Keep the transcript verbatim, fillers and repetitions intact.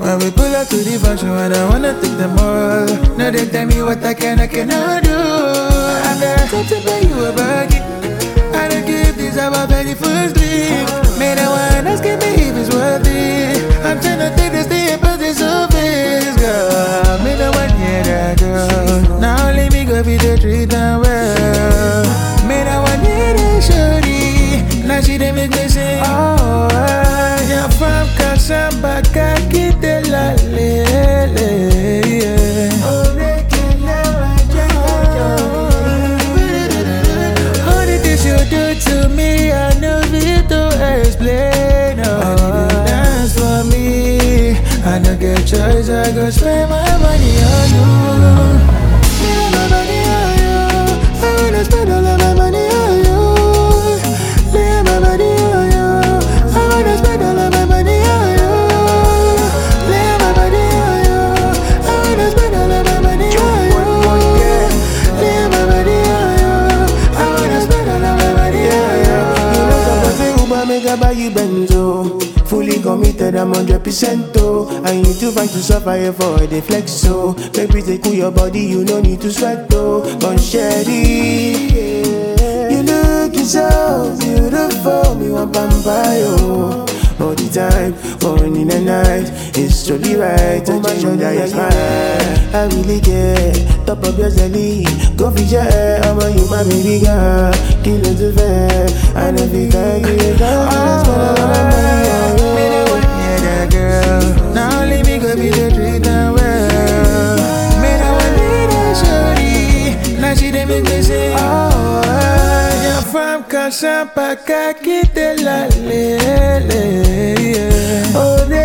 When we pull up to the function, I don't wanna take them all. No, they tell me what I can, I cannot do. I'm there to pay you a bucket. I don't give this about very first sleep. Made a one asking me if it's worth it. I'm tryna take this thing but the surface, girl. Made a one hear that girl. Now let me go be the treat and well. Made a one hear that shorty. Now she didn't make me say, oh, you're from Kasamba, Kaki de la Lele, yeah. You do to me, I know it to explain. Oh, I didn't dance for me. I don't get choice, I go spend my money on you. Spend my money on you. I wanna spend all of my money on you. Spend my money on you. I wanna spend all of my money on you. Spend my money on you. I wanna spend all of my money on you. Spend my money on you. I wanna spend all of my make I buy you benzo. Fully committed, I'm one hundred percent oh. I need to find to suffer here for the flex so. Baby, take cool your body, you no need to sweat though. Gon' sherry, you looking so beautiful. Me want pampayo all the time, morning and night. It's truly right, I change your diet smile. I really care, top of your jelly. Go for your hair, I'm a you my baby girl. Kill it to fair, I know you can give it up. Now let me go be the treat and well. Made I want me that shorty. Now she didn't make me say, oh, you're from Kasamba, Kaki de la Lele, yeah. Oh,